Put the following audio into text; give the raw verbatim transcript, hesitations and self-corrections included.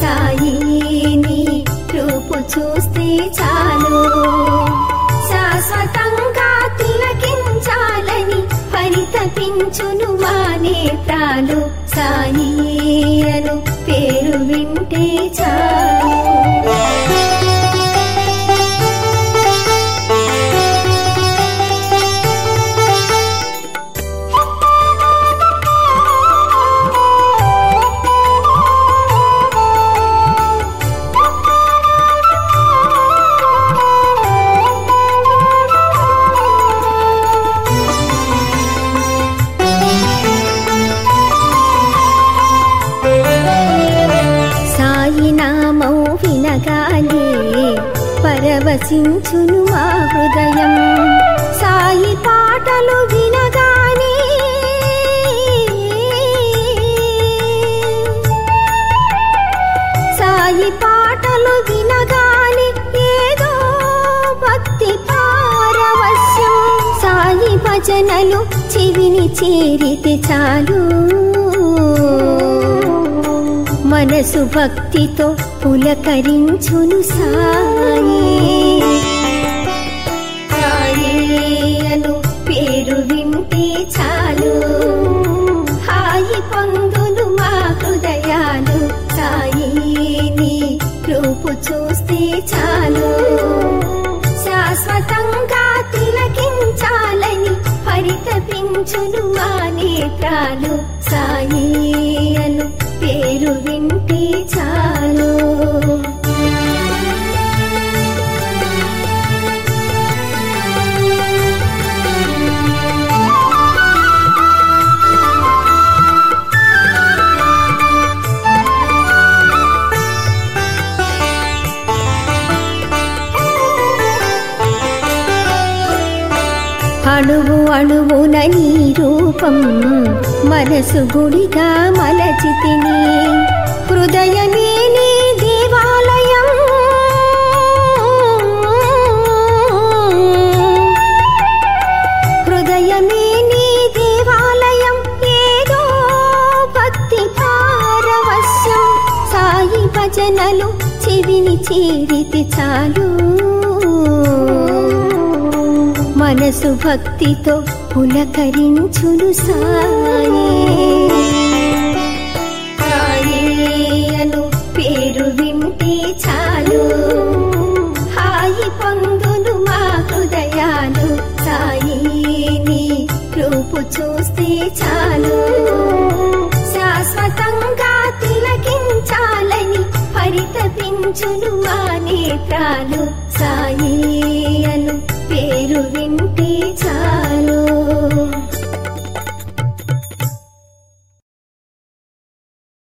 సాయి నీ రూపు చూస్తే చాలు శాశ్వతంగా తిలకించాలని పరితపించును మా నేత్రాలు సాయి అను పేరు వింటే చాలు పరవశించును మా హృదయం సాయి పాటలు వినగానే సాయి పాటలు వినగానే ఏదో భక్తి పారవశ్యం సాయి భజనలు చెవిని చేరితే చాలు మనసు భక్తితో పులకరించును సాయి సాయి అను పేరు వింటే చాలు హాయి పొందును మా హృదయాలు సాయి నీ రూపు చూస్తే చాలు శాశ్వతంగా తిలకించాలని పరితపించును మా నేత్రాలు సాయి అను పేరు వింటే చాలు అణువు అణువున నీ రూపం మనసు గుడిగా మలచితిని హృదయమే నీ దేవాలయం హృదయమే నీ దేవాలయం ఏదో భక్తి పారవశ్యం సాయి భజనలు చెవిని చేరితే చాలు మనసు భక్తితో పులకరించును సాయి సాయి అను పేరు వింటే చాలు హాయి పొందును మా హృదయాలు సాయి నీ రూపు చూస్తే చాలు శాశ్వతంగా తిలకించాలని పరితపించును మా నేత్రాలు సాయి అను పేరు వింటే చాలు